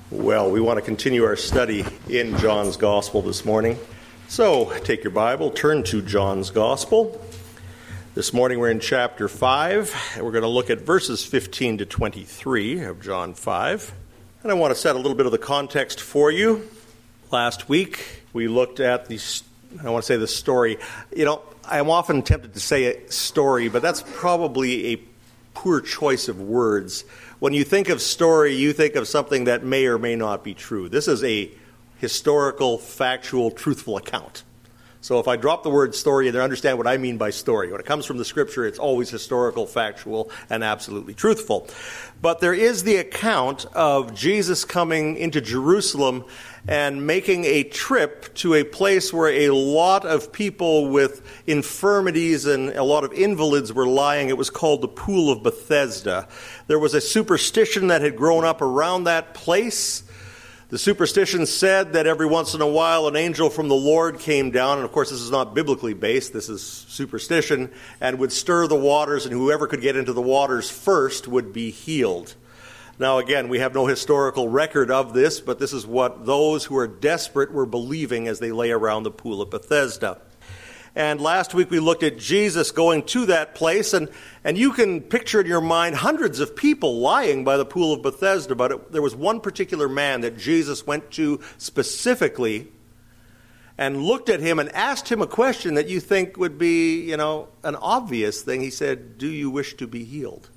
Well, we want to continue our study in John's Gospel this morning. So, take your Bible, turn to John's Gospel. This morning we're in chapter 5, and we're going to look at verses 15 to 23 of John 5. And I want to set a little bit of the context for you. Last week we looked at the story. I'm often tempted to say a story, but that's probably a poor choice of words. When you think of story, you think of something that may or may not be true. This is a historical, factual, truthful account. So if I drop the word story, you understand what I mean by story. When it comes from the Scripture, it's always historical, factual, and absolutely truthful. But there is the account of Jesus coming into Jerusalem and making a trip to a place where a lot of people with infirmities and a lot of invalids were lying. It was called the Pool of Bethesda. There was a superstition that had grown up around that place. The superstition said that every once in a while an angel from the Lord came down, and of course this is not biblically based, this is superstition, and would stir the waters, and whoever could get into the waters first would be healed. Now again, we have no historical record of this, but this is what those who are desperate were believing as they lay around the Pool of Bethesda. And last week we looked at Jesus going to that place, and you can picture in your mind hundreds of people lying by the Pool of Bethesda, but there was one particular man that Jesus went to specifically and looked at him and asked him a question that you think would be, an obvious thing. He said, "Do you wish to be healed?"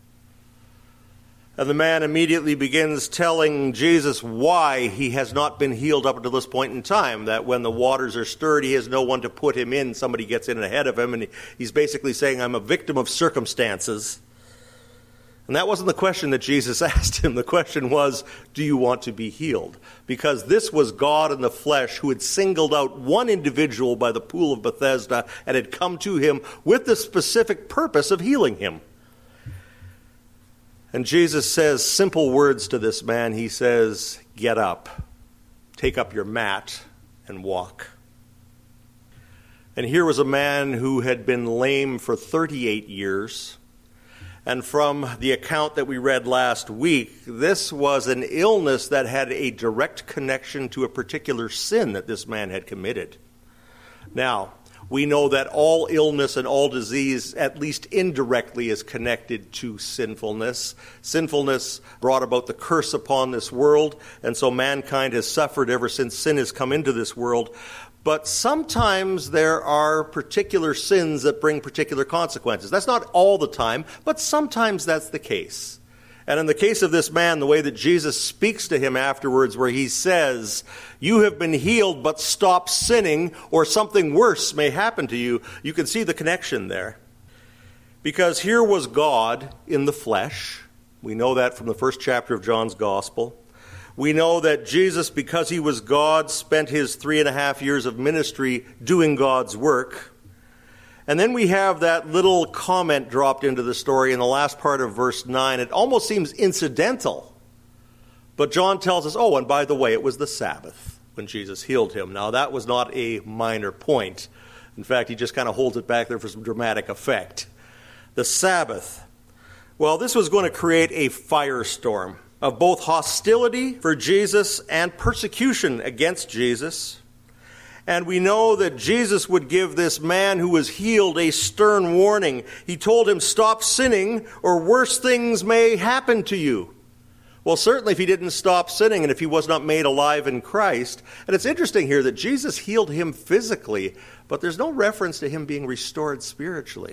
And the man immediately begins telling Jesus why he has not been healed up until this point in time, that when the waters are stirred, he has no one to put him in. Somebody gets in ahead of him, and he's basically saying, "I'm a victim of circumstances." And that wasn't the question that Jesus asked him. The question was, do you want to be healed? Because this was God in the flesh who had singled out one individual by the Pool of Bethesda and had come to him with the specific purpose of healing him. And Jesus says simple words to this man. He says, "Get up, take up your mat, and walk." And here was a man who had been lame for 38 years. And from the account that we read last week, this was an illness that had a direct connection to a particular sin that this man had committed. Now, we know that all illness and all disease, at least indirectly, is connected to sinfulness. Sinfulness brought about the curse upon this world, and so mankind has suffered ever since sin has come into this world. But sometimes there are particular sins that bring particular consequences. That's not all the time, but sometimes that's the case. And in the case of this man, the way that Jesus speaks to him afterwards, where he says, "You have been healed, but stop sinning, or something worse may happen to you," you can see the connection there. Because here was God in the flesh. We know that from the first chapter of John's Gospel. We know that Jesus, because he was God, spent his 3.5 years of ministry doing God's work. And then we have that little comment dropped into the story in the last part of verse 9. It almost seems incidental. But John tells us, and by the way, it was the Sabbath when Jesus healed him. Now, that was not a minor point. In fact, he just kind of holds it back there for some dramatic effect. The Sabbath. Well, this was going to create a firestorm of both hostility for Jesus and persecution against Jesus. And we know that Jesus would give this man who was healed a stern warning. He told him, "Stop sinning, or worse things may happen to you." Well, certainly if he didn't stop sinning and if he was not made alive in Christ. And it's interesting here that Jesus healed him physically, but there's no reference to him being restored spiritually.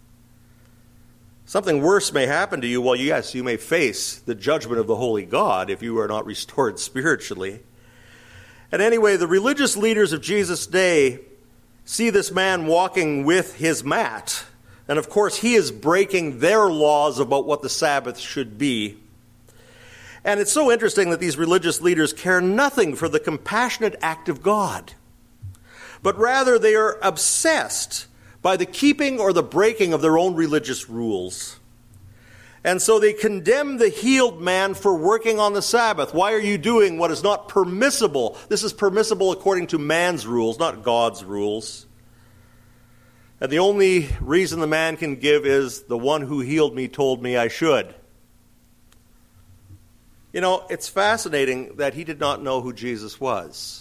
Something worse may happen to you. Well, yes, you may face the judgment of the holy God if you are not restored spiritually. And anyway, the religious leaders of Jesus' day see this man walking with his mat. And of course, he is breaking their laws about what the Sabbath should be. And it's so interesting that these religious leaders care nothing for the compassionate act of God. But rather, they are obsessed by the keeping or the breaking of their own religious rules. And so they condemn the healed man for working on the Sabbath. Why are you doing what is not permissible? This is permissible according to man's rules, not God's rules. And the only reason the man can give is, "The one who healed me told me I should." You know, it's fascinating that he did not know who Jesus was.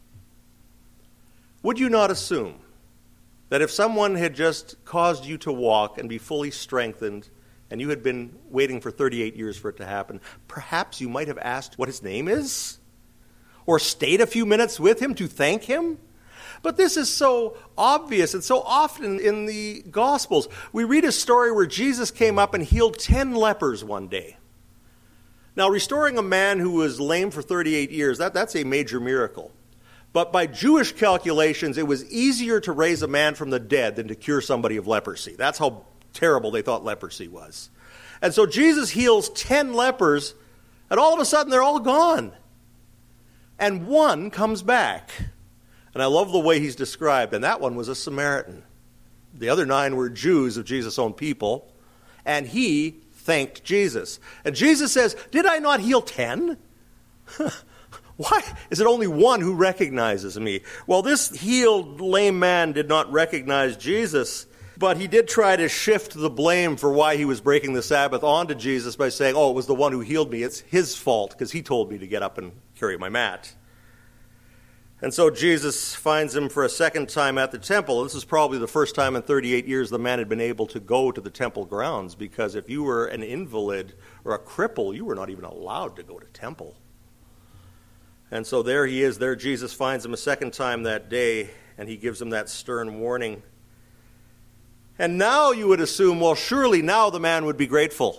Would you not assume that if someone had just caused you to walk and be fully strengthened, and you had been waiting for 38 years for it to happen, perhaps you might have asked what his name is? Or stayed a few minutes with him to thank him? But this is so obvious and so often in the Gospels. We read a story where Jesus came up and healed 10 lepers one day. Now, restoring a man who was lame for 38 years, that's a major miracle. But by Jewish calculations, it was easier to raise a man from the dead than to cure somebody of leprosy. That's how terrible they thought leprosy was. And so Jesus heals 10 lepers, and all of a sudden they're all gone. And one comes back. And I love the way he's described, and that one was a Samaritan. The other 9 were Jews of Jesus' own people, and he thanked Jesus. And Jesus says, "Did I not heal 10? Why is it only one who recognizes me?" Well, this healed lame man did not recognize Jesus, but he did try to shift the blame for why he was breaking the Sabbath onto Jesus by saying, "Oh, it was the one who healed me. It's his fault because he told me to get up and carry my mat." And so Jesus finds him for a second time at the temple. This is probably the first time in 38 years the man had been able to go to the temple grounds, because if you were an invalid or a cripple, you were not even allowed to go to temple. And so there he is. There Jesus finds him a second time that day, and he gives him that stern warning. And now you would assume, well, surely now the man would be grateful.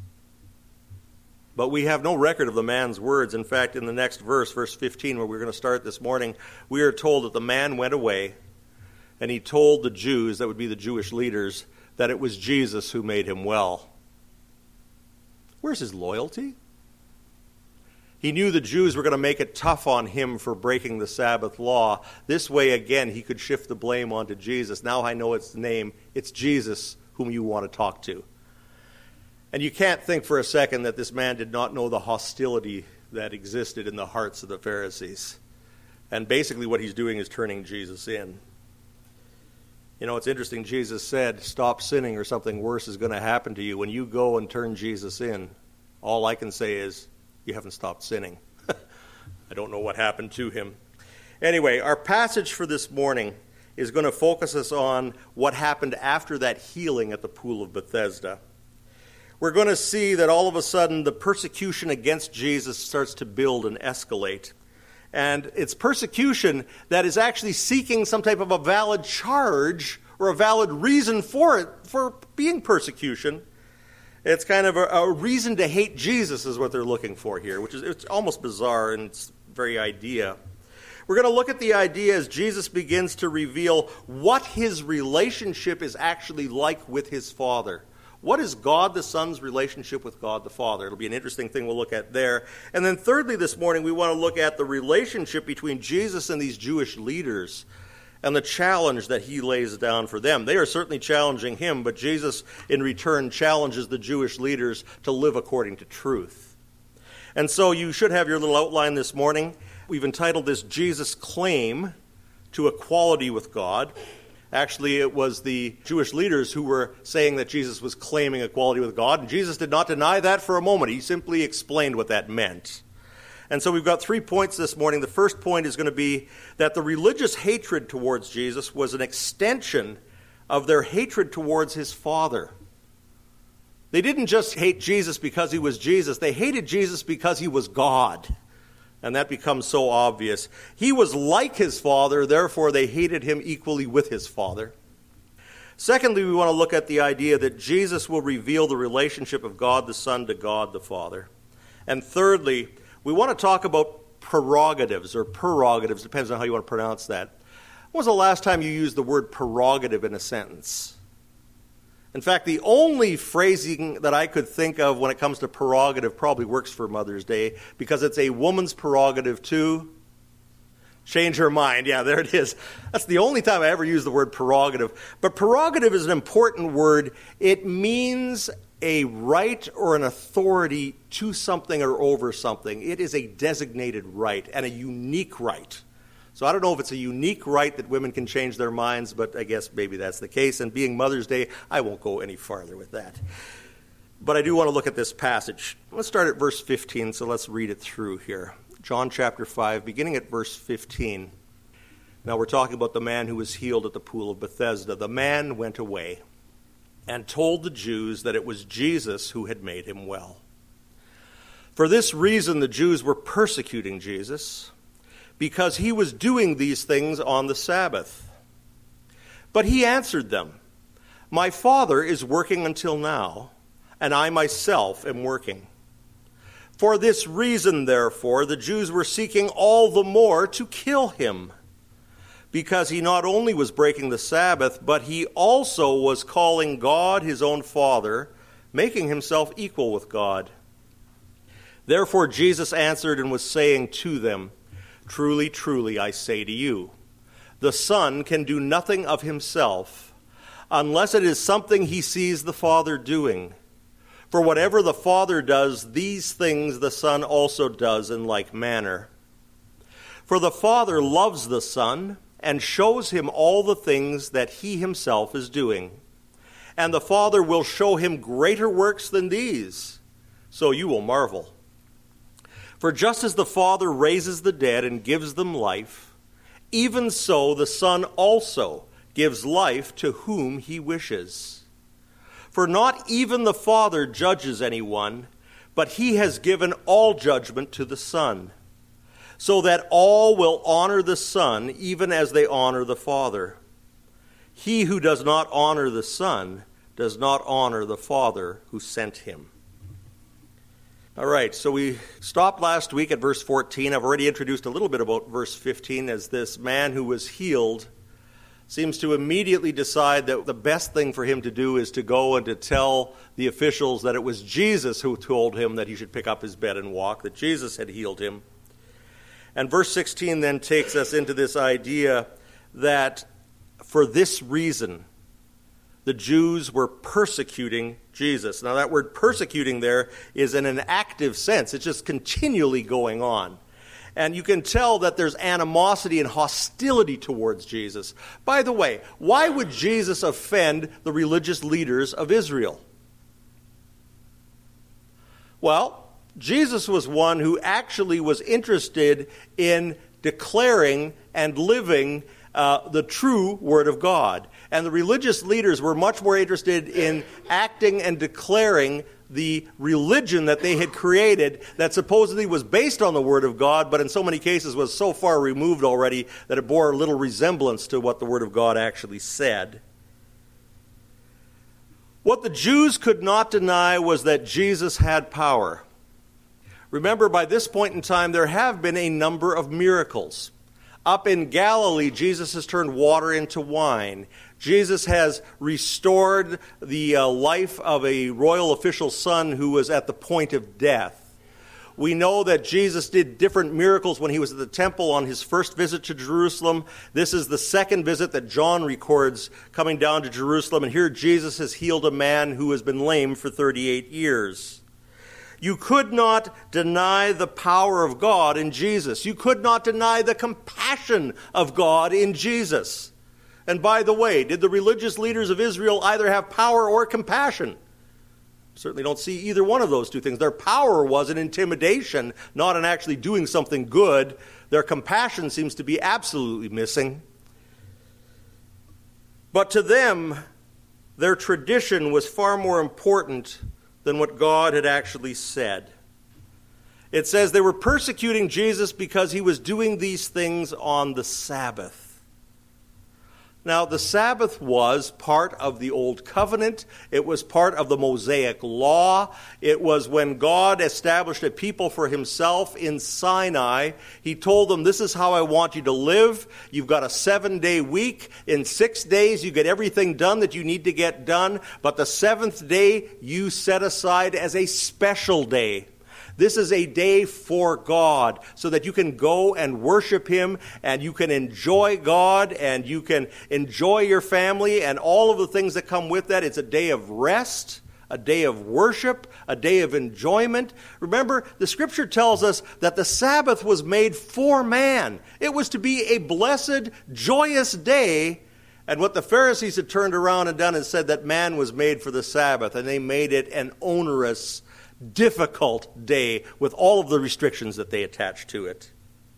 But we have no record of the man's words. In fact, in the next verse, verse 15, where we're going to start this morning, we are told that the man went away, and he told the Jews, that would be the Jewish leaders, that it was Jesus who made him well. Where's his loyalty? He knew the Jews were going to make it tough on him for breaking the Sabbath law. This way, again, he could shift the blame onto Jesus. Now I know its name. It's Jesus whom you want to talk to. And you can't think for a second that this man did not know the hostility that existed in the hearts of the Pharisees. And basically what he's doing is turning Jesus in. You know, it's interesting. Jesus said, "Stop sinning or something worse is going to happen to you." When you go and turn Jesus in, all I can say is, you haven't stopped sinning. I don't know what happened to him. Anyway, our passage for this morning is going to focus us on what happened after that healing at the pool of Bethesda. We're going to see that all of a sudden the persecution against Jesus starts to build and escalate. And it's persecution that is actually seeking some type of a valid charge or a valid reason for it, for being persecution. It's kind of a reason to hate Jesus is what they're looking for here, which is it's almost bizarre in its very idea. We're going to look at the idea as Jesus begins to reveal what his relationship is actually like with his Father. What is God the Son's relationship with God the Father? It'll be an interesting thing we'll look at there. And then thirdly this morning, we want to look at the relationship between Jesus and these Jewish leaders and the challenge that he lays down for them. They are certainly challenging him, but Jesus in return challenges the Jewish leaders to live according to truth. And so you should have your little outline this morning. We've entitled this Jesus' Claim to Equality with God. Actually, it was the Jewish leaders who were saying that Jesus was claiming equality with God, and Jesus did not deny that for a moment. He simply explained what that meant. And so we've got 3 points this morning. The first point is going to be that the religious hatred towards Jesus was an extension of their hatred towards his Father. They didn't just hate Jesus because he was Jesus. They hated Jesus because he was God. And that becomes so obvious. He was like his Father, therefore they hated him equally with his Father. Secondly, we want to look at the idea that Jesus will reveal the relationship of God the Son to God the Father. And thirdly, we want to talk about prerogatives, depends on how you want to pronounce that. When was the last time you used the word prerogative in a sentence? In fact, the only phrasing that I could think of when it comes to prerogative probably works for Mother's Day, because it's a woman's prerogative to change her mind. Yeah, there it is. That's the only time I ever use the word prerogative. But prerogative is an important word. It means a right or an authority to something or over something. It is a designated right and a unique right. So I don't know if it's a unique right that women can change their minds, but I guess maybe that's the case. And being Mother's Day, I won't go any farther with that. But I do want to look at this passage. Let's start at verse 15, so let's read it through here. John chapter 5, beginning at verse 15. Now we're talking about the man who was healed at the pool of Bethesda. The man went away and told the Jews that it was Jesus who had made him well. For this reason the Jews were persecuting Jesus, because he was doing these things on the Sabbath. But he answered them, "My Father is working until now, and I myself am working." For this reason, therefore, the Jews were seeking all the more to kill him, because he not only was breaking the Sabbath, but he also was calling God his own Father, making himself equal with God. Therefore Jesus answered and was saying to them, "Truly, truly, I say to you, the Son can do nothing of himself, unless it is something he sees the Father doing. For whatever the Father does, these things the Son also does in like manner. For the Father loves the Son and shows him all the things that he himself is doing. And the Father will show him greater works than these, so you will marvel. For just as the Father raises the dead and gives them life, even so the Son also gives life to whom he wishes. For not even the Father judges anyone, but he has given all judgment to the Son, so that all will honor the Son even as they honor the Father. He who does not honor the Son does not honor the Father who sent him." All right, so we stopped last week at verse 14. I've already introduced a little bit about verse 15 as this man who was healed seems to immediately decide that the best thing for him to do is to go and to tell the officials that it was Jesus who told him that he should pick up his bed and walk, that Jesus had healed him. And verse 16 then takes us into this idea that for this reason, the Jews were persecuting Jesus. Now that word persecuting there is in an active sense. It's just continually going on. And you can tell that there's animosity and hostility towards Jesus. By the way, why would Jesus offend the religious leaders of Israel? Well, Jesus was one who actually was interested in declaring and living the true Word of God. And the religious leaders were much more interested in acting and declaring the religion that they had created that supposedly was based on the Word of God, but in so many cases was so far removed already that it bore little resemblance to what the Word of God actually said. What the Jews could not deny was that Jesus had power. Remember, by this point in time, there have been a number of miracles. Up in Galilee, Jesus has turned water into wine. Jesus has restored the life of a royal official's son who was at the point of death. We know that Jesus did different miracles when he was at the temple on his first visit to Jerusalem. This is the second visit that John records coming down to Jerusalem. And here Jesus has healed a man who has been lame for 38 years. You could not deny the power of God in Jesus. You could not deny the compassion of God in Jesus. And by the way, did the religious leaders of Israel either have power or compassion? Certainly don't see either one of those two things. Their power was an intimidation, not in actually doing something good. Their compassion seems to be absolutely missing. But to them, their tradition was far more important than what God had actually said. It says they were persecuting Jesus because he was doing these things on the Sabbath. Now, the Sabbath was part of the Old Covenant. It was part of the Mosaic Law. It was when God established a people for himself in Sinai. He told them, this is how I want you to live. You've got a 7-day week. In 6 days, you get everything done that you need to get done. But the 7th day, you set aside as a special day. This is a day for God so that you can go and worship him and you can enjoy God and you can enjoy your family and all of the things that come with that. It's a day of rest, a day of worship, a day of enjoyment. Remember, the scripture tells us that the Sabbath was made for man. It was to be a blessed, joyous day And what the Pharisees had turned around and done is said that man was made for the Sabbath, and they made it an onerous, difficult day with all of the restrictions that they attached to it.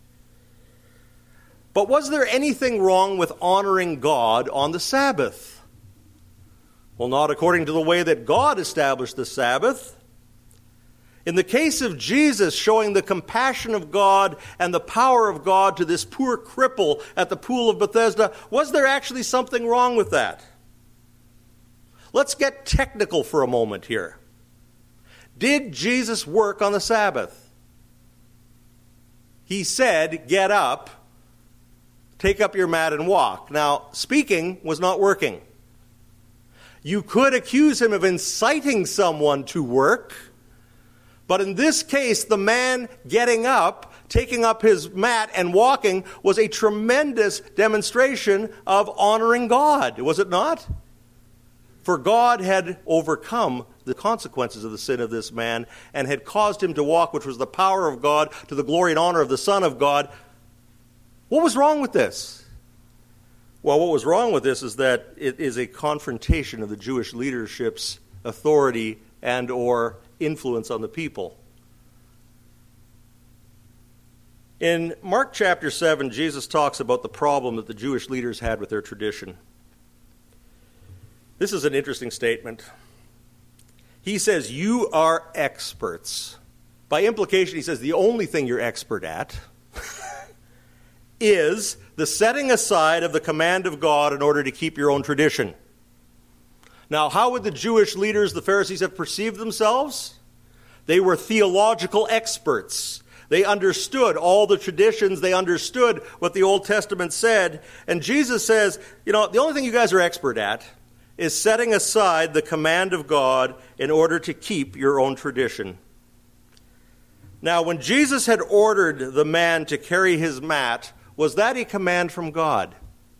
But was there anything wrong with honoring God on the Sabbath? Well, not according to the way that God established the Sabbath. In the case of Jesus showing the compassion of God and the power of God to this poor cripple at the pool of Bethesda, was there actually something wrong with that? Let's get technical for a moment here. Did Jesus work on the Sabbath? He said, get up, take up your mat and walk. Now, speaking was not working. You could accuse him of inciting someone to work, but in this case, the man getting up, taking up his mat and walking was a tremendous demonstration of honoring God, was it not? For God had overcome the consequences of the sin of this man and had caused him to walk, which was the power of God to the glory and honor of the Son of God. What was wrong with this? Well, what was wrong with this is that it is a confrontation of the Jewish leadership's authority and or influence on the people. In Mark chapter 7, Jesus talks about the problem that the Jewish leaders had with their tradition. This is an interesting statement. He says, you are experts. By implication, he says the only thing you're expert at is the setting aside of the command of God in order to keep your own tradition. Now, how would the Jewish leaders, the Pharisees, have perceived themselves? They were theological experts. They understood all the traditions. They understood what the Old Testament said. And Jesus says, the only thing you guys are expert at is setting aside the command of God in order to keep your own tradition. Now, when Jesus had ordered the man to carry his mat, was that a command from God?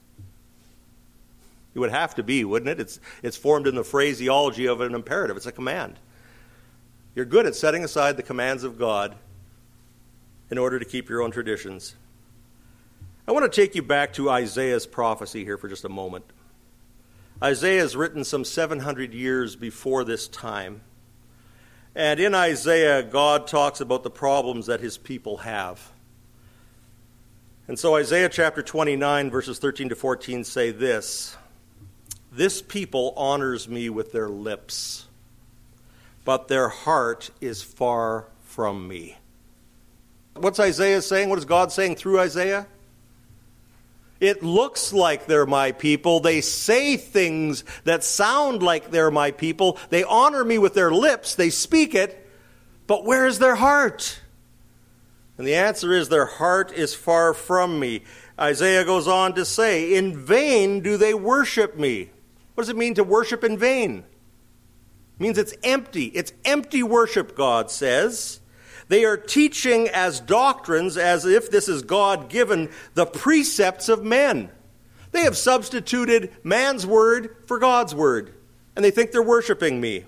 It would have to be, wouldn't it? It's formed in the phraseology of an imperative. It's a command. You're good at setting aside the commands of God in order to keep your own traditions. I want to take you back to Isaiah's prophecy here for just a moment. Isaiah is written some 700 years before this time. And in Isaiah, God talks about the problems that his people have. And so Isaiah chapter 29, verses 13 to 14 say this: this people honors me with their lips, but their heart is far from me. What's Isaiah saying? What is God saying through Isaiah? It looks like they're my people. They say things that sound like they're my people. They honor me with their lips. They speak it. But where is their heart? And the answer is their heart is far from me. Isaiah goes on to say, in vain do they worship me. What does it mean to worship in vain? It means it's empty. It's empty worship, God says. They are teaching as doctrines, as if this is God-given, the precepts of men. They have substituted man's word for God's word, and they think they're worshiping me.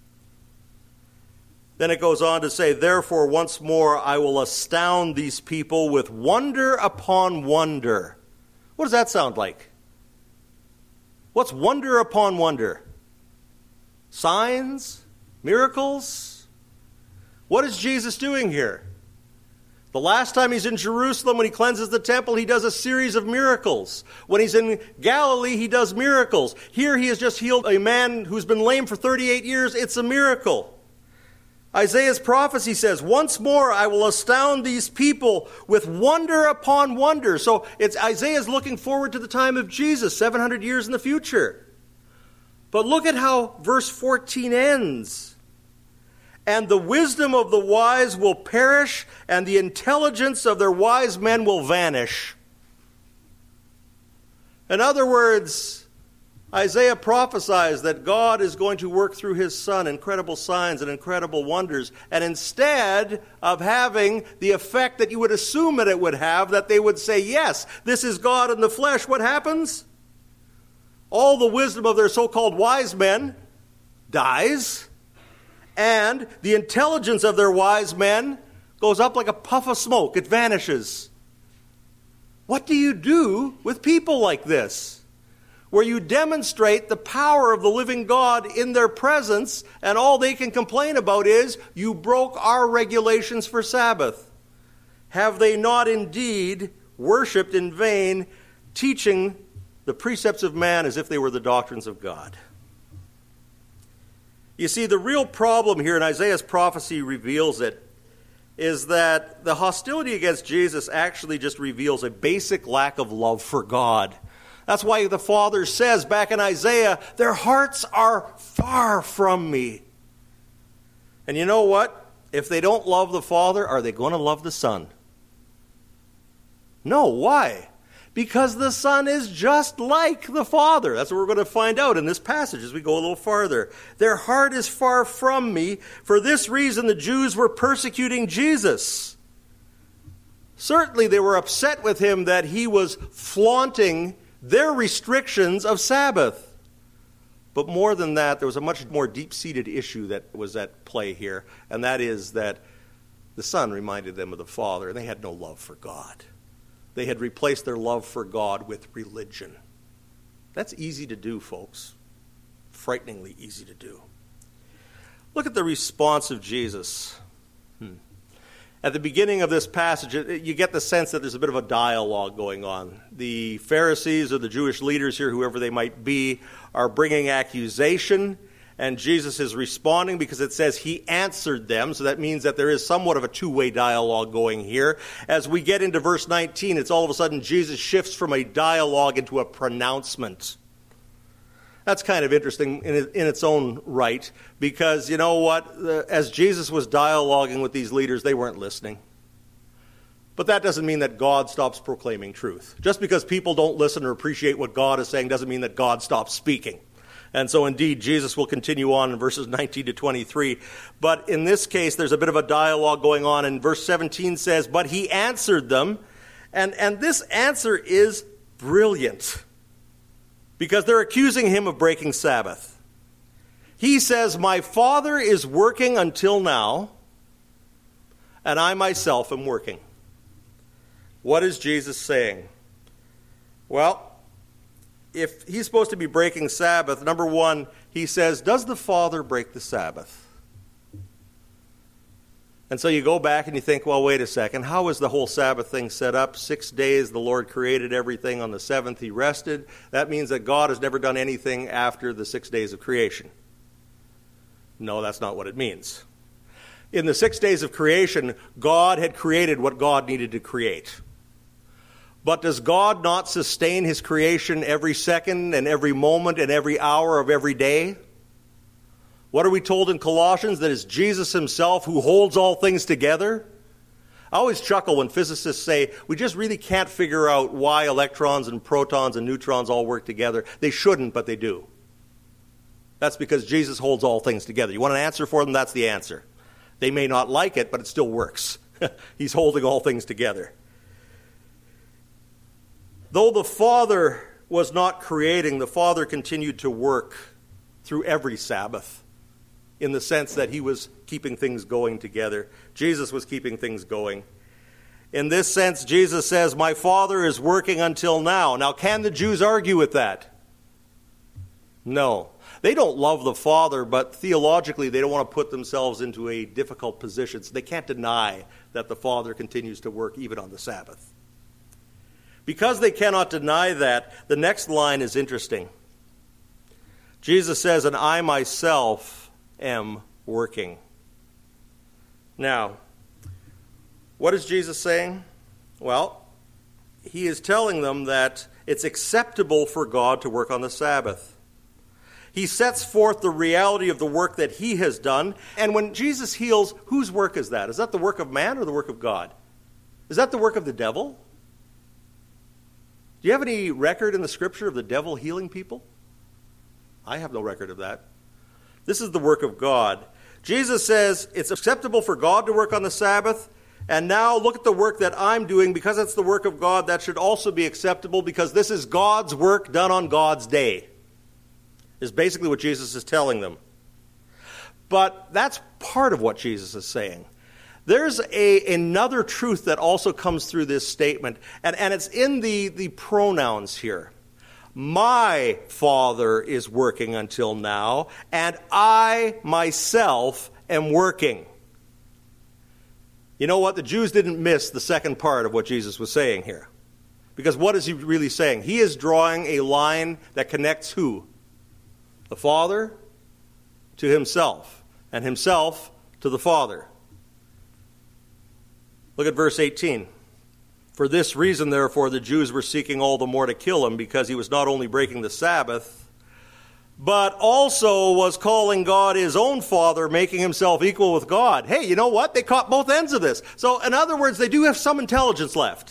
Then it goes on to say, therefore, once more, I will astound these people with wonder upon wonder. What does that sound like? What's wonder upon wonder? Signs? Miracles? What is Jesus doing here? The last time he's in Jerusalem, when he cleanses the temple, he does a series of miracles. When he's in Galilee, he does miracles. Here he has just healed a man who's been lame for 38 years. It's a miracle. Isaiah's prophecy says, once more I will astound these people with wonder upon wonder. So Isaiah's looking forward to the time of Jesus, 700 years in the future. But look at how verse 14 ends. And the wisdom of the wise will perish, and the intelligence of their wise men will vanish. In other words, Isaiah prophesies that God is going to work through his Son incredible signs and incredible wonders. And instead of having the effect that you would assume that it would have, that they would say, yes, this is God in the flesh, what happens? All the wisdom of their so-called wise men dies, and the intelligence of their wise men goes up like a puff of smoke. It vanishes. What do you do with people like this? where you demonstrate the power of the living God in their presence, and all they can complain about is, you broke our regulations for Sabbath. Have they not indeed worshipped in vain, teaching the precepts of man as if they were the doctrines of God? You see, the real problem here, and Isaiah's prophecy reveals it, is that the hostility against Jesus actually just reveals a basic lack of love for God. That's why the Father says back in Isaiah, their hearts are far from me. And you know what? If they don't love the Father, are they going to love the Son? No, why? Because the Son is just like the Father. That's what we're going to find out in this passage as we go a little farther. Their heart is far from me. For this reason, the Jews were persecuting Jesus. Certainly, they were upset with him that he was flaunting their restrictions of Sabbath. But more than that, there was a much more deep-seated issue that was at play here, and that is that the Son reminded them of the Father, and they had no love for God. They had replaced their love for God with religion. That's easy to do, folks. Frighteningly easy to do. Look at the response of Jesus. At the beginning of this passage, you get the sense that there's a bit of a dialogue going on. The Pharisees or the Jewish leaders here, whoever they might be, are bringing accusation, and Jesus is responding because it says he answered them. So that means that there is somewhat of a two-way dialogue going here. As we get into verse 19, it's all of a sudden Jesus shifts from a dialogue into a pronouncement. That's kind of interesting in its own right, because you know what? As Jesus was dialoguing with these leaders, they weren't listening. But that doesn't mean that God stops proclaiming truth. Just because people don't listen or appreciate what God is saying doesn't mean that God stops speaking. And so indeed, Jesus will continue on in verses 19 to 23. But in this case, there's a bit of a dialogue going on. And verse 17 says, but he answered them. And this answer is brilliant, because they're accusing him of breaking Sabbath. He says, my Father is working until now, and I myself am working. What is Jesus saying? Well, if he's supposed to be breaking Sabbath, number one, he says, does the Father break the Sabbath? And so you go back and you think, well, wait a second. How is the whole Sabbath thing set up? 6 days the Lord created everything. On the seventh he rested. That means that God has never done anything after the 6 days of creation. No, that's not what it means. In the 6 days of creation, God had created what God needed to create. But does God not sustain his creation every second and every moment and every hour of every day? What are we told in Colossians? That it's Jesus himself who holds all things together? I always chuckle when physicists say, we just really can't figure out why electrons and protons and neutrons all work together. They shouldn't, but they do. That's because Jesus holds all things together. You want an answer for them? That's the answer. They may not like it, but it still works. He's holding all things together. Though the Father was not creating, the Father continued to work through every Sabbath, in the sense that he was keeping things going together. Jesus was keeping things going. In this sense, Jesus says, my Father is working until now. Now, can the Jews argue with that? No. They don't love the Father, but theologically they don't want to put themselves into a difficult position, so they can't deny that the Father continues to work even on the Sabbath. Because they cannot deny that, the next line is interesting. Jesus says, and I myself am working. Now, what is Jesus saying? Well, he is telling them that it's acceptable for God to work on the Sabbath. He sets forth the reality of the work that he has done. And when Jesus heals, whose work is that? Is that the work of man or the work of God? Is that the work of the devil? Do you have any record in the Scripture of the devil healing people? I have no record of that. This is the work of God. Jesus says it's acceptable for God to work on the Sabbath, and now look at the work that I'm doing. Because it's the work of God, that should also be acceptable, because this is God's work done on God's day, is basically what Jesus is telling them. But that's part of what Jesus is saying. There's another truth that also comes through this statement, and it's in the pronouns here. my Father is working until now, and I myself am working. You know what? The Jews didn't miss the second part of what Jesus was saying here. Because what is he really saying? He is drawing a line that connects who? The Father to himself, and himself to the Father. Look at verse 18. For this reason, therefore, the Jews were seeking all the more to kill him, because he was not only breaking the Sabbath, but also was calling God his own Father, making himself equal with God. Hey, you know what? They caught both ends of this. So, in other words, they do have some intelligence left.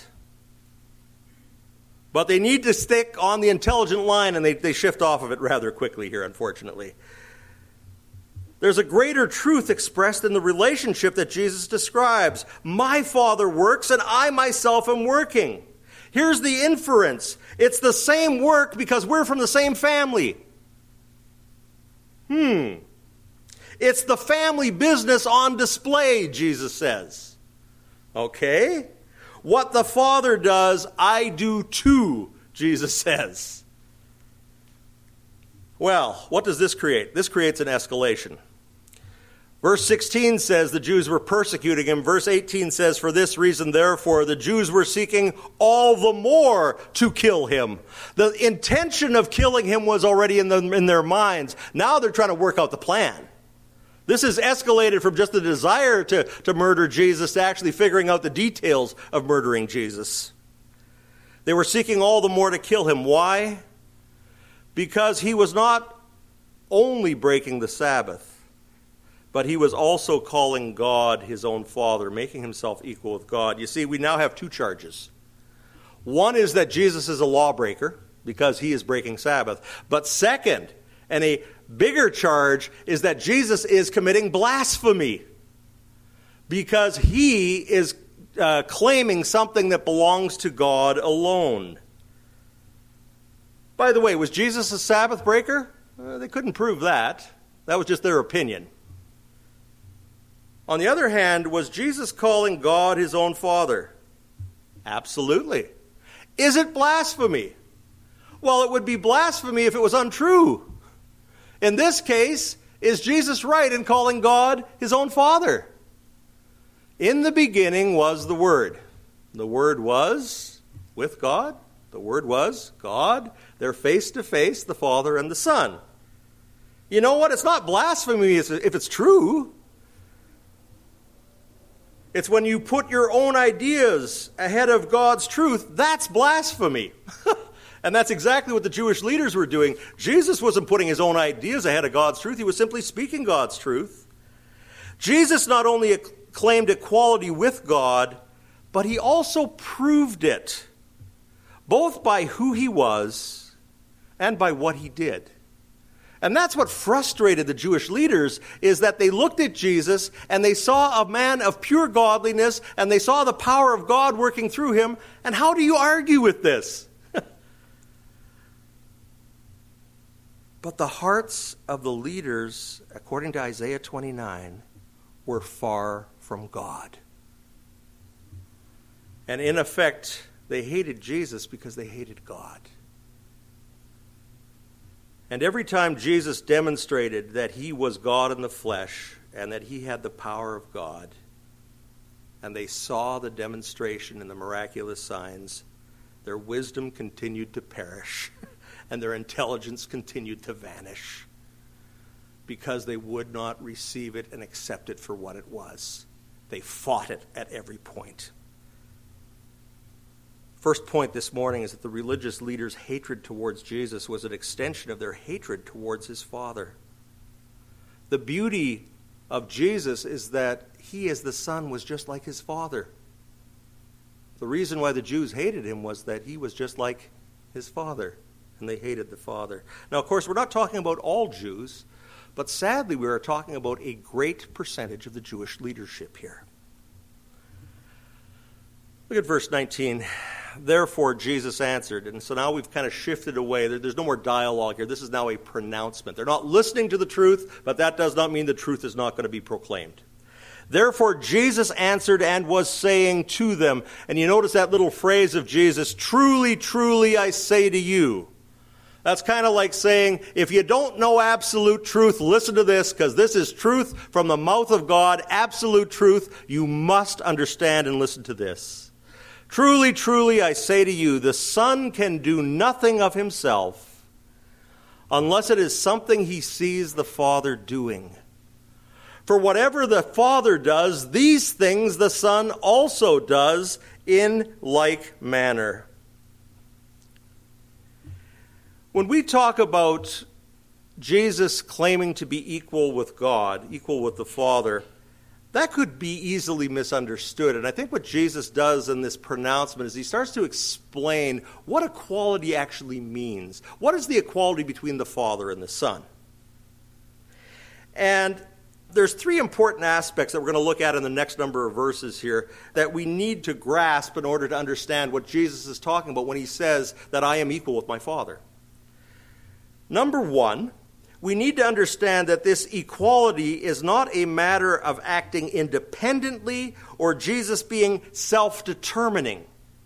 But they need to stick on the intelligent line, and they shift off of it rather quickly here, unfortunately. There's a greater truth expressed in the relationship that Jesus describes. My Father works, and I myself am working. Here's the inference. It's the same work because we're from the same family. It's the family business on display, Jesus says. Okay? What the Father does, I do too, Jesus says. Well, what does this create? This creates an escalation. Verse 16 says the Jews were persecuting him. Verse 18 says, for this reason, therefore, the Jews were seeking all the more to kill him. The intention of killing him was already in their minds. Now they're trying to work out the plan. This has escalated from just the desire to murder Jesus to actually figuring out the details of murdering Jesus. They were seeking all the more to kill him. Why? Because he was not only breaking the Sabbath, but he was also calling God his own Father, making himself equal with God. You see, we now have two charges. One is that Jesus is a lawbreaker because he is breaking Sabbath. But second, and a bigger charge, is that Jesus is committing blasphemy because he is claiming something that belongs to God alone. By the way, was Jesus a Sabbath breaker? They couldn't prove that. That was just their opinion. On the other hand, was Jesus calling God his own Father? Absolutely. Is it blasphemy? Well, it would be blasphemy if it was untrue. In this case, is Jesus right in calling God his own Father? In the beginning was the Word. The Word was with God. The Word was God. They're face to face, the Father and the Son. You know what? It's not blasphemy if it's true. It's when you put your own ideas ahead of God's truth, that's blasphemy. And that's exactly what the Jewish leaders were doing. Jesus wasn't putting his own ideas ahead of God's truth. He was simply speaking God's truth. Jesus not only claimed equality with God, but he also proved it, both by who he was and by what he did. And that's what frustrated the Jewish leaders, is that they looked at Jesus and they saw a man of pure godliness and they saw the power of God working through him. And how do you argue with this? But the hearts of the leaders, according to Isaiah 29, were far from God. And in effect, they hated Jesus because they hated God. And every time Jesus demonstrated that he was God in the flesh and that he had the power of God, and they saw the demonstration in the miraculous signs, their wisdom continued to perish and their intelligence continued to vanish because they would not receive it and accept it for what it was. They fought it at every point. First point this morning is that the religious leaders' hatred towards Jesus was an extension of their hatred towards his Father. The beauty of Jesus is that he, as the Son, was just like his Father. The reason why the Jews hated him was that he was just like his Father, and they hated the Father. Now, of course, we're not talking about all Jews, but sadly we are talking about a great percentage of the Jewish leadership here. Look at verse 19. Therefore, Jesus answered. And so now we've kind of shifted away. There's no more dialogue here. This is now a pronouncement. They're not listening to the truth, but that does not mean the truth is not going to be proclaimed. Therefore, Jesus answered and was saying to them. And you notice that little phrase of Jesus, truly, truly, I say to you. That's kind of like saying, if you don't know absolute truth, listen to this, because this is truth from the mouth of God, absolute truth. You must understand and listen to this. Truly, truly, I say to you, the Son can do nothing of himself unless it is something he sees the Father doing. For whatever the Father does, these things the Son also does in like manner. When we talk about Jesus claiming to be equal with God, equal with the Father, that could be easily misunderstood. And I think what Jesus does in this pronouncement is he starts to explain what equality actually means. What is the equality between the Father and the Son? And there's three important aspects that we're going to look at in the next number of verses here that we need to grasp in order to understand what Jesus is talking about when he says that I am equal with my Father. Number one, we need to understand that this equality is not a matter of acting independently or Jesus being self-determining.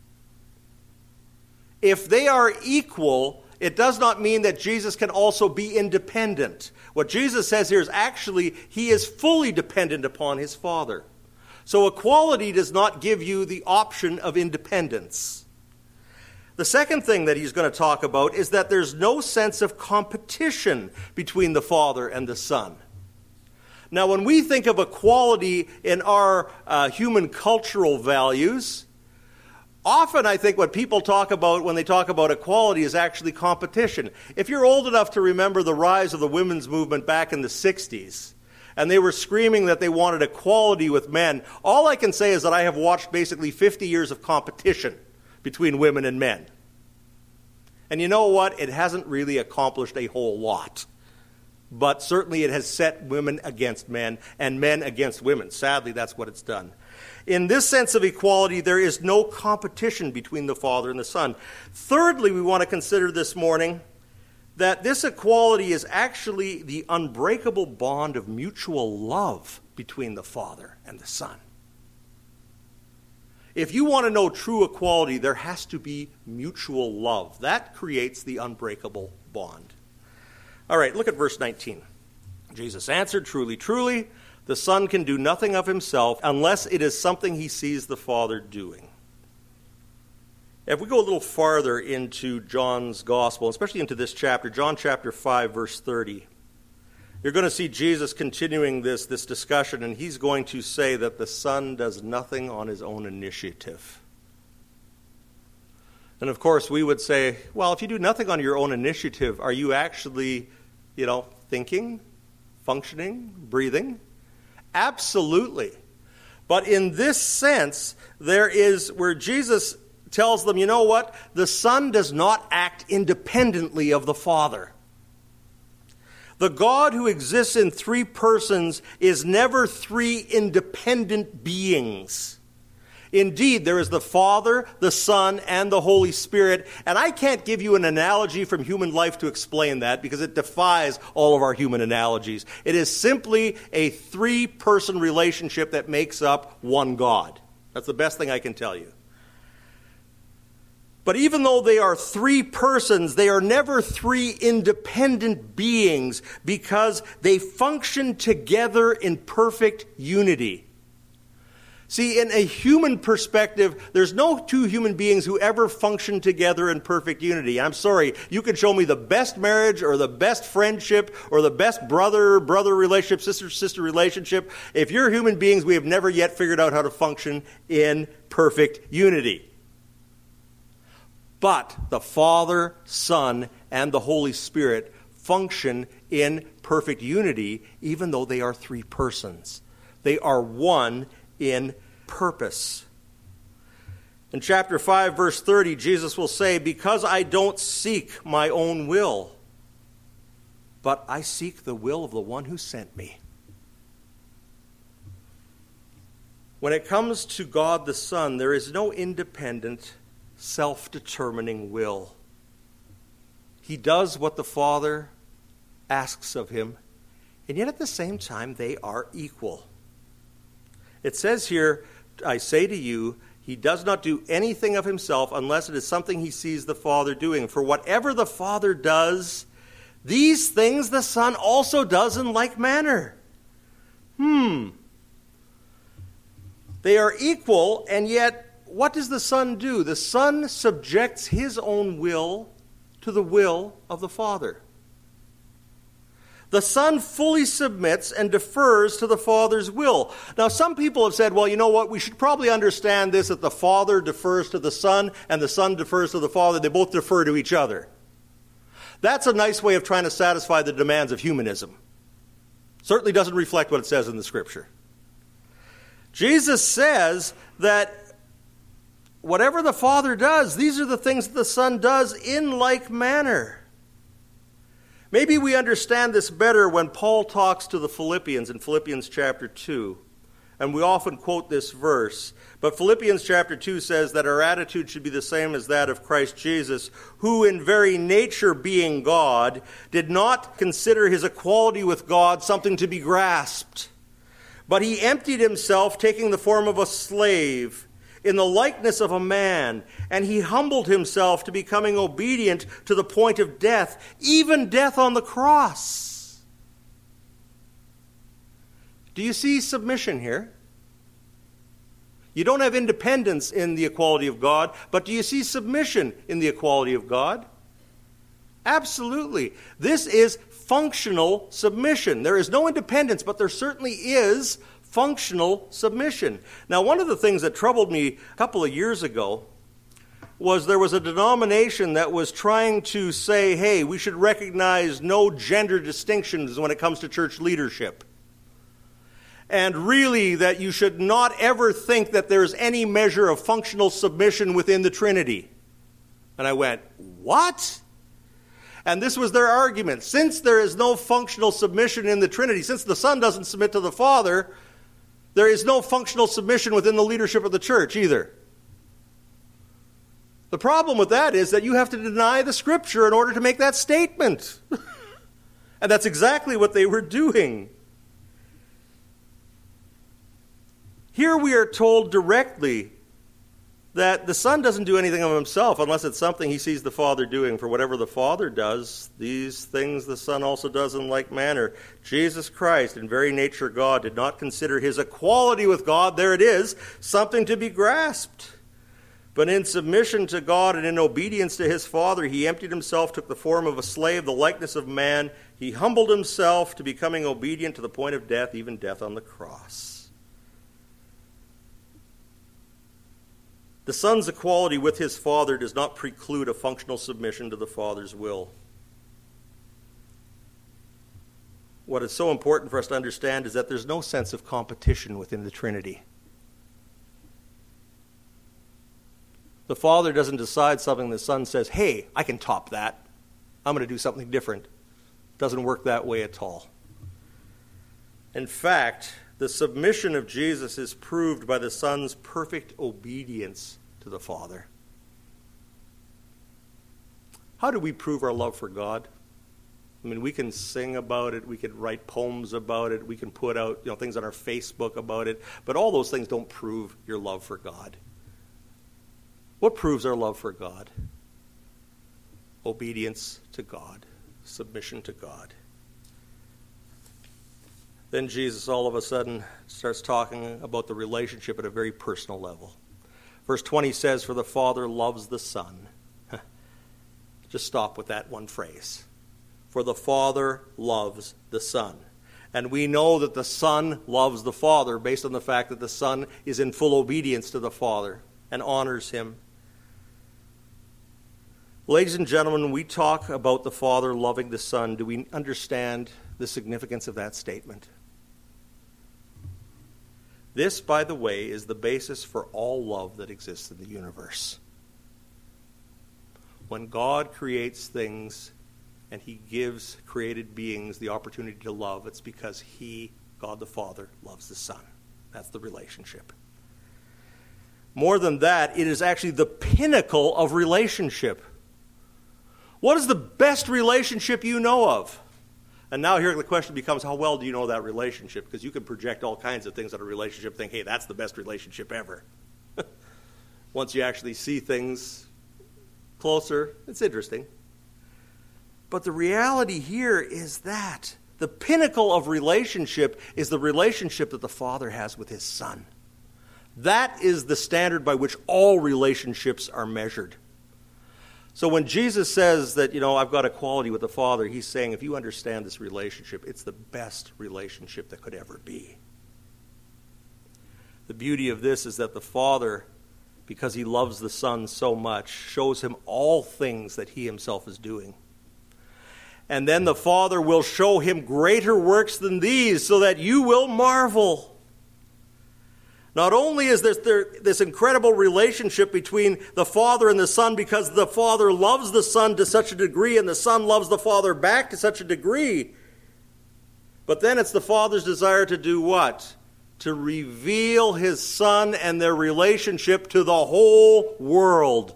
If they are equal, it does not mean that Jesus can also be independent. What Jesus says here is actually he is fully dependent upon his Father. So equality does not give you the option of independence. The second thing that he's going to talk about is that there's no sense of competition between the Father and the Son. Now, when we think of equality in our human cultural values, often I think what people talk about when they talk about equality is actually competition. If you're old enough to remember the rise of the women's movement back in the 60s, and they were screaming that they wanted equality with men, all I can say is that I have watched basically 50 years of competition between women and men. And you know what? It hasn't really accomplished a whole lot. But certainly it has set women against men and men against women. Sadly, that's what it's done. In this sense of equality, there is no competition between the Father and the Son. Thirdly, we want to consider this morning that this equality is actually the unbreakable bond of mutual love between the Father and the Son. If you want to know true equality, there has to be mutual love. That creates the unbreakable bond. All right, look at verse 19. Jesus answered, truly, truly, the Son can do nothing of himself unless it is something he sees the Father doing. If we go a little farther into John's Gospel, especially into this chapter, John chapter 5, verse 30, you're going to see Jesus continuing this discussion, and he's going to say that the Son does nothing on his own initiative. And of course, we would say, well, if you do nothing on your own initiative, are you actually, thinking, functioning, breathing? Absolutely. But in this sense, there is where Jesus tells them, you know what? The Son does not act independently of the Father. The God who exists in three persons is never three independent beings. Indeed, there is the Father, the Son, and the Holy Spirit. And I can't give you an analogy from human life to explain that because it defies all of our human analogies. It is simply a three-person relationship that makes up one God. That's the best thing I can tell you. But even though they are three persons, they are never three independent beings because they function together in perfect unity. See, in a human perspective, there's no two human beings who ever function together in perfect unity. I'm sorry, you can show me the best marriage or the best friendship or the best brother-brother relationship, sister-sister relationship. If you're human beings, we have never yet figured out how to function in perfect unity. But the Father, Son, and the Holy Spirit function in perfect unity, even though they are three persons. They are one in purpose. In chapter 5, verse 30, Jesus will say, because I don't seek my own will, but I seek the will of the one who sent me. When it comes to God the Son, there is no independent, self-determining will. He does what the Father asks of him, and yet at the same time they are equal. It says here, I say to you, He does not do anything of himself unless it is something he sees the Father doing. For whatever the Father does, these things the Son also does in like manner. They are equal, and yet what does the Son do? The Son subjects his own will to the will of the Father. The Son fully submits and defers to the Father's will. Now, some people have said, well, you know what, we should probably understand this, that the Father defers to the Son and the Son defers to the Father. They both defer to each other. That's a nice way of trying to satisfy the demands of humanism. Certainly doesn't reflect what it says in the Scripture. Jesus says that whatever the Father does, these are the things that the Son does in like manner. Maybe we understand this better when Paul talks to the Philippians in Philippians chapter 2. And we often quote this verse. But Philippians chapter 2 says that our attitude should be the same as that of Christ Jesus, who in very nature being God, did not consider his equality with God something to be grasped. But he emptied himself, taking the form of a slave, in the likeness of a man, and he humbled himself to becoming obedient to the point of death, even death on the cross. Do you see submission here? You don't have independence in the equality of God, but do you see submission in the equality of God? Absolutely. This is functional submission. There is no independence, but there certainly is functional submission. Now, one of the things that troubled me a couple of years ago was there was a denomination that was trying to say, hey, we should recognize no gender distinctions when it comes to church leadership. And really that you should not ever think that there's any measure of functional submission within the Trinity. And I went, what? And this was their argument. Since there is no functional submission in the Trinity, since the Son doesn't submit to the Father, there is no functional submission within the leadership of the church either. The problem with that is that you have to deny the Scripture in order to make that statement. And that's exactly what they were doing. Here we are told directly that the Son doesn't do anything of himself unless it's something he sees the Father doing. For whatever the Father does, these things the Son also does in like manner. Jesus Christ, in very nature God, did not consider his equality with God, there it is, something to be grasped. But in submission to God and in obedience to his Father, he emptied himself, took the form of a slave, the likeness of man. He humbled himself to becoming obedient to the point of death, even death on the cross. The Son's equality with his Father does not preclude a functional submission to the Father's will. What is so important for us to understand is that there's no sense of competition within the Trinity. The Father doesn't decide something, the Son says, hey, I can top that. I'm going to do something different. It doesn't work that way at all. In fact, the submission of Jesus is proved by the Son's perfect obedience to the Father. How do we prove our love for God? I mean, we can sing about it, we can write poems about it, we can put out things on our Facebook about it, but all those things don't prove your love for God. What proves our love for God? Obedience to God, submission to God. Then Jesus all of a sudden starts talking about the relationship at a very personal level. Verse 20 says, for the Father loves the Son. Just stop with that one phrase. For the Father loves the Son. And we know that the Son loves the Father based on the fact that the Son is in full obedience to the Father and honors him. Ladies and gentlemen, when we talk about the Father loving the Son, do we understand the significance of that statement? This, by the way, is the basis for all love that exists in the universe. When God creates things and he gives created beings the opportunity to love, it's because he, God the Father, loves the Son. That's the relationship. More than that, it is actually the pinnacle of relationship. What is the best relationship you know of? And now here the question becomes, how well do you know that relationship? Because you can project all kinds of things on a relationship, think, hey, that's the best relationship ever. Once you actually see things closer, it's interesting. But the reality here is that the pinnacle of relationship is the relationship that the Father has with his Son. That is the standard by which all relationships are measured. So when Jesus says that, I've got equality with the Father, he's saying if you understand this relationship, it's the best relationship that could ever be. The beauty of this is that the Father, because he loves the Son so much, shows him all things that he himself is doing. And then the Father will show him greater works than these, so that you will marvel. Not only is this incredible relationship between the Father and the Son because the Father loves the Son to such a degree and the Son loves the Father back to such a degree, but then it's the Father's desire to do what? To reveal his Son and their relationship to the whole world.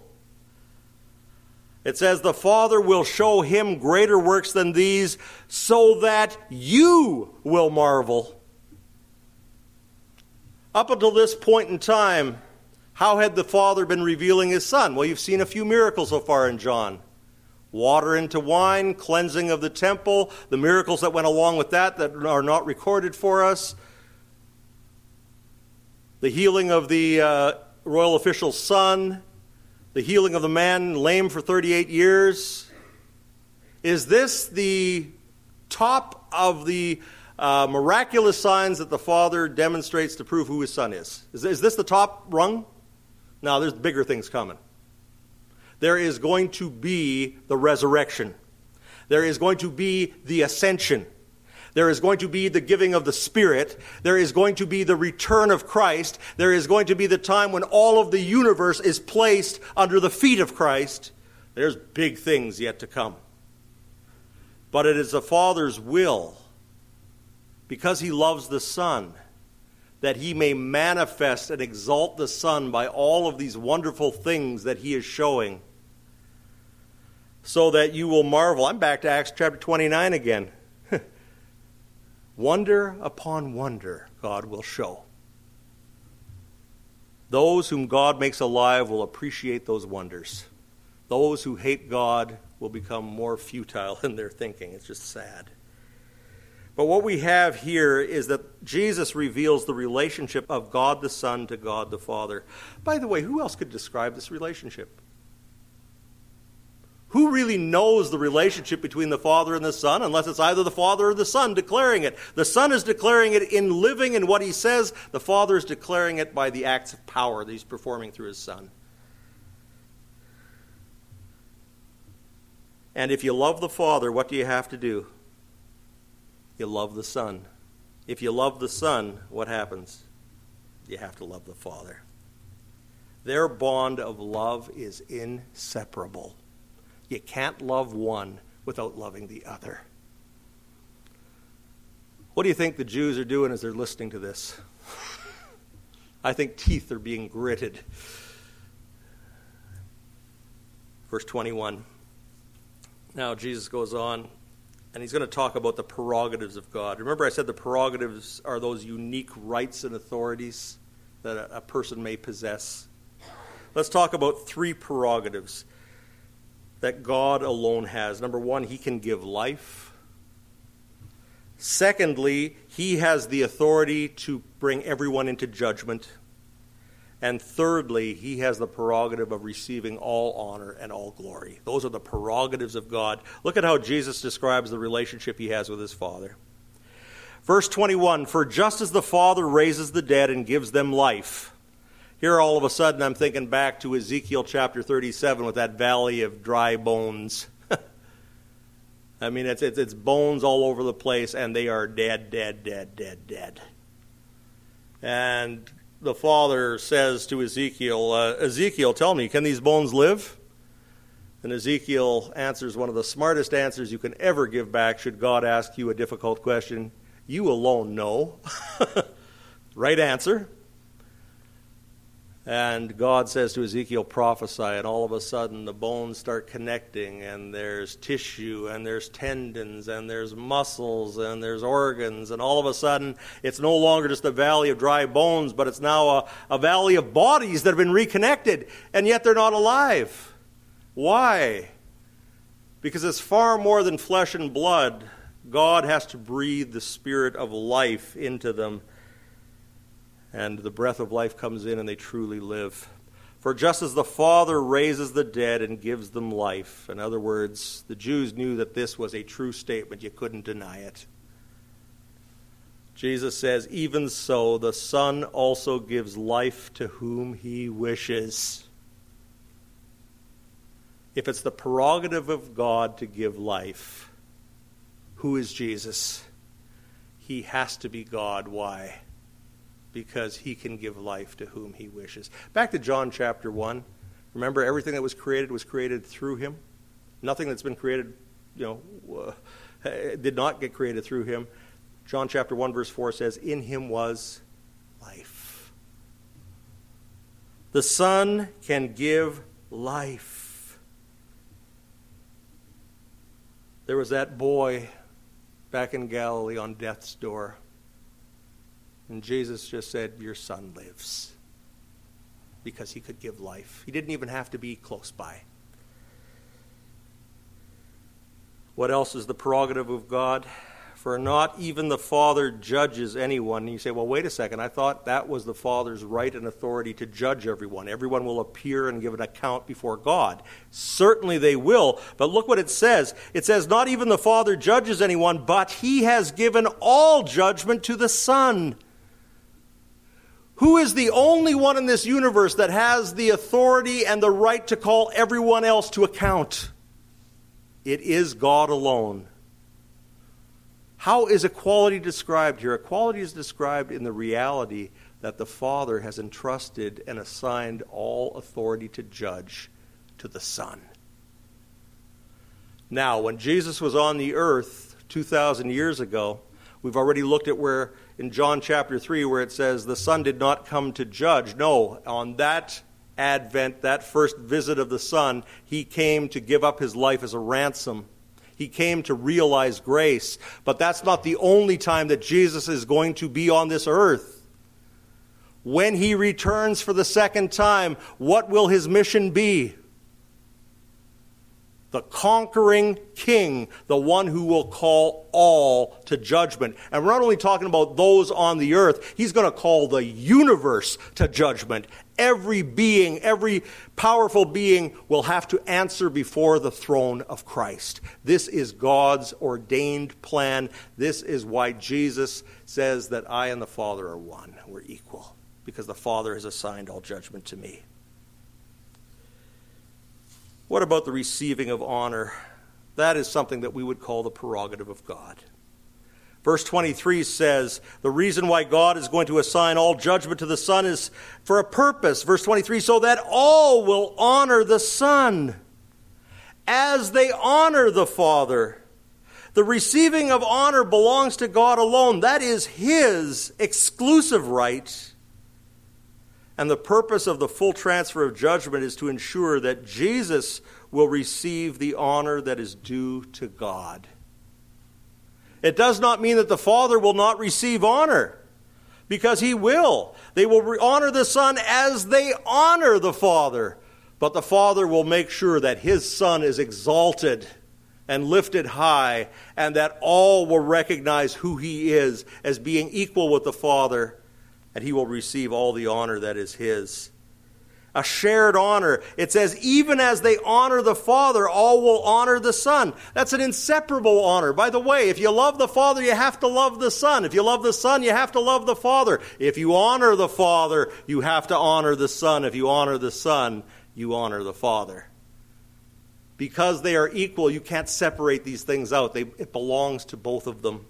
It says the Father will show him greater works than these so that you will marvel. Up until this point in time, how had the Father been revealing his Son? Well, you've seen a few miracles so far in John. Water into wine, cleansing of the temple, the miracles that went along with that are not recorded for us. The healing of the royal official's son, the healing of the man lame for 38 years. Is this the top of the miraculous signs that the Father demonstrates to prove who his Son is? Is this the top rung? No, there's bigger things coming. There is going to be the resurrection. There is going to be the ascension. There is going to be the giving of the Spirit. There is going to be the return of Christ. There is going to be the time when all of the universe is placed under the feet of Christ. There's big things yet to come. But it is the Father's will, because he loves the Son, that he may manifest and exalt the Son by all of these wonderful things that he is showing, so that you will marvel. I'm back to Acts chapter 29 again. Wonder upon wonder God will show. Those whom God makes alive will appreciate those wonders. Those who hate God will become more futile in their thinking. It's just sad. But what we have here is that Jesus reveals the relationship of God the Son to God the Father. By the way, who else could describe this relationship? Who really knows the relationship between the Father and the Son, unless it's either the Father or the Son declaring it? The Son is declaring it in living in what he says. The Father is declaring it by the acts of power that he's performing through his Son. And if you love the Father, what do you have to do? You love the Son. If you love the Son, what happens? You have to love the Father. Their bond of love is inseparable. You can't love one without loving the other. What do you think the Jews are doing as they're listening to this? I think teeth are being gritted. Verse 21. Now Jesus goes on, and he's going to talk about the prerogatives of God. Remember I said the prerogatives are those unique rights and authorities that a person may possess. Let's talk about three prerogatives that God alone has. Number one, he can give life. Secondly, he has the authority to bring everyone into judgment. And thirdly, he has the prerogative of receiving all honor and all glory. Those are the prerogatives of God. Look at how Jesus describes the relationship he has with his Father. Verse 21, for just as the Father raises the dead and gives them life. Here all of a sudden I'm thinking back to Ezekiel chapter 37 with that valley of dry bones. I mean, it's bones all over the place, and they are dead. And the Father says to Ezekiel, Ezekiel, tell me, can these bones live? And Ezekiel answers one of the smartest answers you can ever give back should God ask you a difficult question. You alone know. Right answer. And God says to Ezekiel, prophesy, and all of a sudden the bones start connecting, and there's tissue, and there's tendons, and there's muscles, and there's organs, and all of a sudden it's no longer just a valley of dry bones, but it's now a valley of bodies that have been reconnected, and yet they're not alive. Why? Because it's far more than flesh and blood. God has to breathe the spirit of life into them, and the breath of life comes in and they truly live. For just as the Father raises the dead and gives them life, in other words, the Jews knew that this was a true statement. You couldn't deny it. Jesus says, even so, the Son also gives life to whom he wishes. If it's the prerogative of God to give life, who is Jesus? He has to be God. Why? Because he can give life to whom he wishes. Back to John chapter 1. Remember, everything that was created through him. Nothing that's been created, did not get created through him. John chapter 1 verse 4 says, in him was life. The Son can give life. There was that boy back in Galilee on death's door. And Jesus just said, your son lives. Because he could give life. He didn't even have to be close by. What else is the prerogative of God? For not even the Father judges anyone. And you say, well, wait a second. I thought that was the Father's right and authority to judge everyone. Everyone will appear and give an account before God. Certainly they will. But look what it says. It says, not even the Father judges anyone, but he has given all judgment to the Son. Who is the only one in this universe that has the authority and the right to call everyone else to account? It is God alone. How is equality described here? Equality is described in the reality that the Father has entrusted and assigned all authority to judge to the Son. Now, when Jesus was on the earth 2,000 years ago, we've already looked at where in John chapter 3 where it says the Son did not come to judge. No, on that advent, that first visit of the Son, he came to give up his life as a ransom. He came to realize grace. But that's not the only time that Jesus is going to be on this earth. When he returns for the second time, what will his mission be? The conquering king, the one who will call all to judgment. And we're not only talking about those on the earth, he's going to call the universe to judgment. Every being, every powerful being will have to answer before the throne of Christ. This is God's ordained plan. This is why Jesus says that I and the Father are one. We're equal, because the Father has assigned all judgment to me. What about the receiving of honor? That is something that we would call the prerogative of God. Verse 23 says, the reason why God is going to assign all judgment to the Son is for a purpose. Verse 23, so that all will honor the Son as they honor the Father. The receiving of honor belongs to God alone. That is his exclusive right. And the purpose of the full transfer of judgment is to ensure that Jesus will receive the honor that is due to God. It does not mean that the Father will not receive honor, because he will. They will honor the Son as they honor the Father. But the Father will make sure that his Son is exalted and lifted high, and that all will recognize who he is as being equal with the Father, and he will receive all the honor that is his. A shared honor. It says, even as they honor the Father, all will honor the Son. That's an inseparable honor. By the way, if you love the Father, you have to love the Son. If you love the Son, you have to love the Father. If you honor the Father, you have to honor the Son. If you honor the Son, you honor the Father. Because they are equal, you can't separate these things out. It belongs to both of them.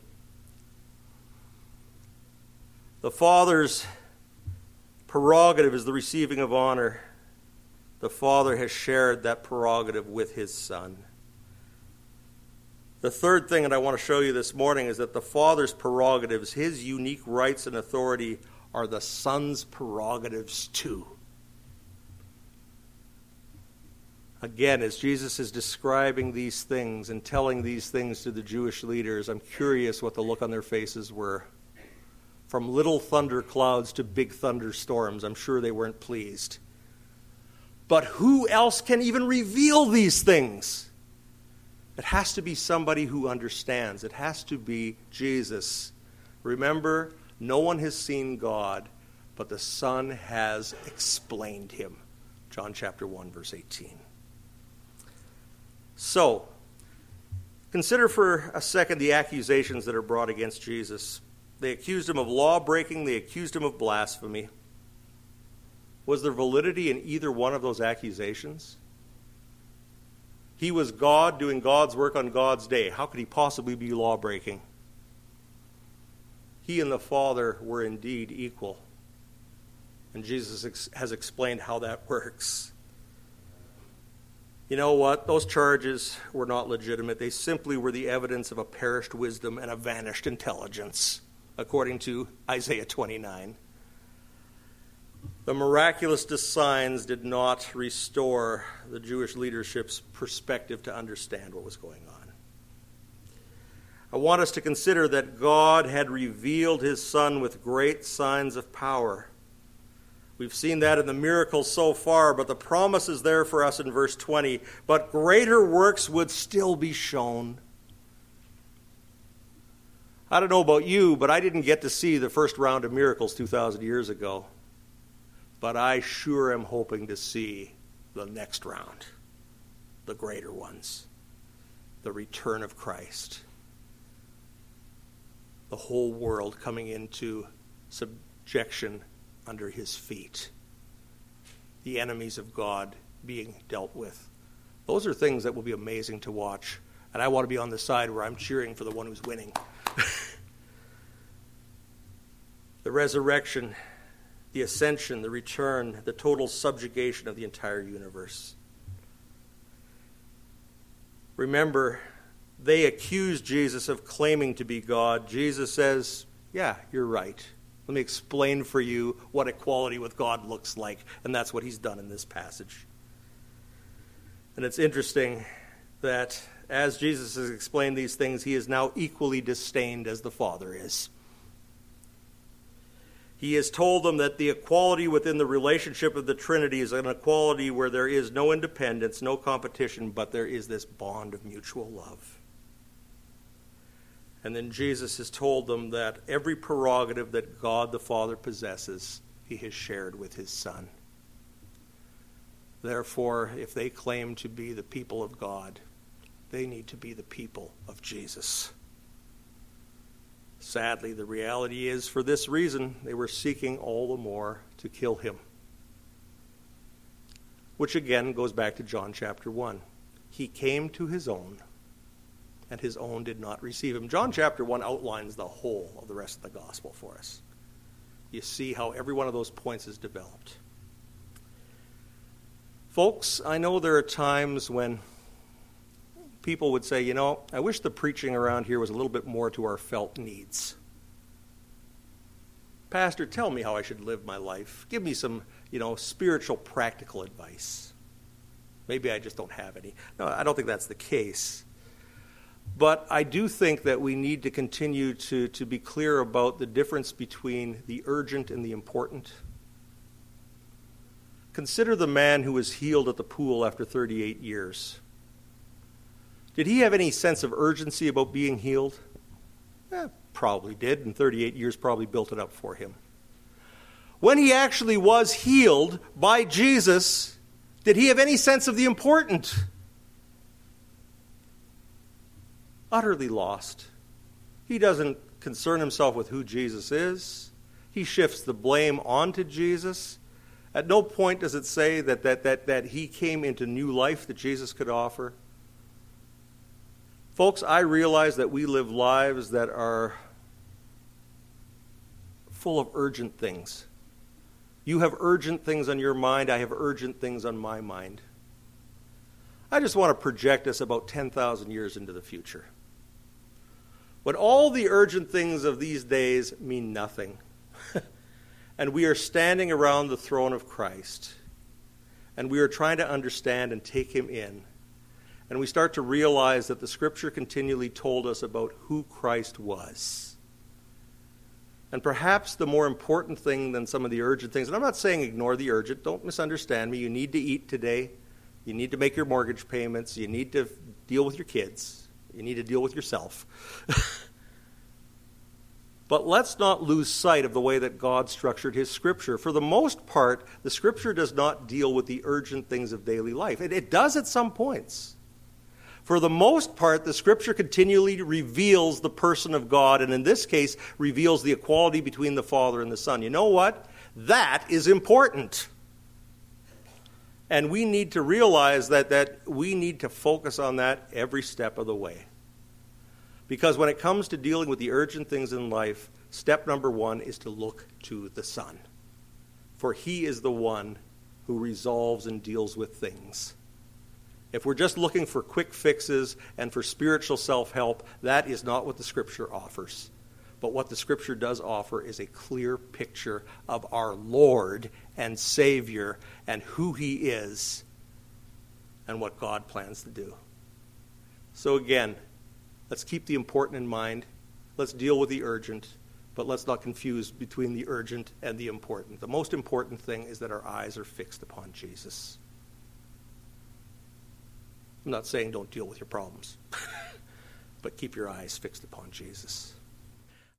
The Father's prerogative is the receiving of honor. The Father has shared that prerogative with his Son. The third thing that I want to show you this morning is that the Father's prerogatives, his unique rights and authority, are the Son's prerogatives too. Again, as Jesus is describing these things and telling these things to the Jewish leaders, I'm curious what the look on their faces were. From little thunder clouds to big thunderstorms, I'm sure they weren't pleased. But who else can even reveal these things? It has to be somebody who understands. It has to be Jesus. Remember, no one has seen God, but the Son has explained him. John chapter 1, verse 18. So, consider for a second the accusations that are brought against Jesus. They accused him of law breaking. They accused him of blasphemy. Was there validity in either one of those accusations? He was God doing God's work on God's day. How could he possibly be law breaking? He and the Father were indeed equal. And Jesus has explained how that works. You know what? Those charges were not legitimate. They simply were the evidence of a perished wisdom and a vanished intelligence, according to Isaiah 29. The miraculous signs did not restore the Jewish leadership's perspective to understand what was going on. I want us to consider that God had revealed his Son with great signs of power. We've seen that in the miracles so far, but the promise is there for us in verse 20. But greater works would still be shown. I don't know about you, but I didn't get to see the first round of miracles 2,000 years ago. But I sure am hoping to see the next round, the greater ones, the return of Christ, the whole world coming into subjection under his feet, the enemies of God being dealt with. Those are things that will be amazing to watch, and I want to be on the side where I'm cheering for the one who's winning. The resurrection, the ascension, the return, the total subjugation of the entire universe. Remember, they accused Jesus of claiming to be God. Jesus says, yeah, you're right. Let me explain for you what equality with God looks like. And that's what he's done in this passage. And it's interesting that as Jesus has explained these things, he is now equally disdained as the Father is. He has told them that the equality within the relationship of the Trinity is an equality where there is no independence, no competition, but there is this bond of mutual love. And then Jesus has told them that every prerogative that God the Father possesses, he has shared with his Son. Therefore, if they claim to be the people of God, they need to be the people of Jesus. Sadly, the reality is, for this reason, they were seeking all the more to kill him. Which again goes back to John chapter 1. He came to his own, and his own did not receive him. John chapter 1 outlines the whole of the rest of the gospel for us. You see how every one of those points is developed. Folks, I know there are times when people would say, I wish the preaching around here was a little bit more to our felt needs. Pastor, tell me how I should live my life. Give me some, spiritual, practical advice. Maybe I just don't have any. No, I don't think that's the case. But I do think that we need to continue to be clear about the difference between the urgent and the important. Consider the man who was healed at the pool after 38 years. Did he have any sense of urgency about being healed? Probably did, and 38 years probably built it up for him. When he actually was healed by Jesus, did he have any sense of the important? Utterly lost. He doesn't concern himself with who Jesus is. He shifts the blame onto Jesus. At no point does it say that he came into new life that Jesus could offer. Folks, I realize that we live lives that are full of urgent things. You have urgent things on your mind. I have urgent things on my mind. I just want to project us about 10,000 years into the future, when all the urgent things of these days mean nothing, and we are standing around the throne of Christ, and we are trying to understand and take him in, and we start to realize that the Scripture continually told us about who Christ was. And perhaps the more important thing than some of the urgent things, and I'm not saying ignore the urgent, don't misunderstand me. You need to eat today. You need to make your mortgage payments. You need to deal with your kids. You need to deal with yourself. But let's not lose sight of the way that God structured his Scripture. For the most part, the Scripture does not deal with the urgent things of daily life. It does at some points. For the most part, the Scripture continually reveals the person of God, and in this case, reveals the equality between the Father and the Son. You know what? That is important. And we need to realize that we need to focus on that every step of the way. Because when it comes to dealing with the urgent things in life, step number one is to look to the Son. For he is the one who resolves and deals with things. If we're just looking for quick fixes and for spiritual self-help, that is not what the Scripture offers. But what the Scripture does offer is a clear picture of our Lord and Savior and who he is and what God plans to do. So again, let's keep the important in mind. Let's deal with the urgent, but let's not confuse between the urgent and the important. The most important thing is that our eyes are fixed upon Jesus. I'm not saying don't deal with your problems, but keep your eyes fixed upon Jesus.